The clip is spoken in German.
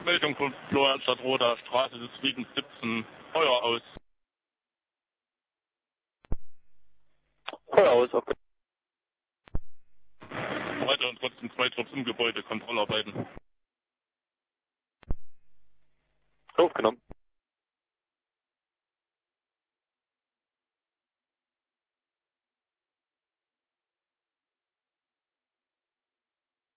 Meldung von Florianstadt-Roda, Straße des Friedens 17, Feuer aus. Feuer aus, okay. Weiter und trotzdem 2 Trupps im Gebäude, Kontrollarbeiten. Aufgenommen.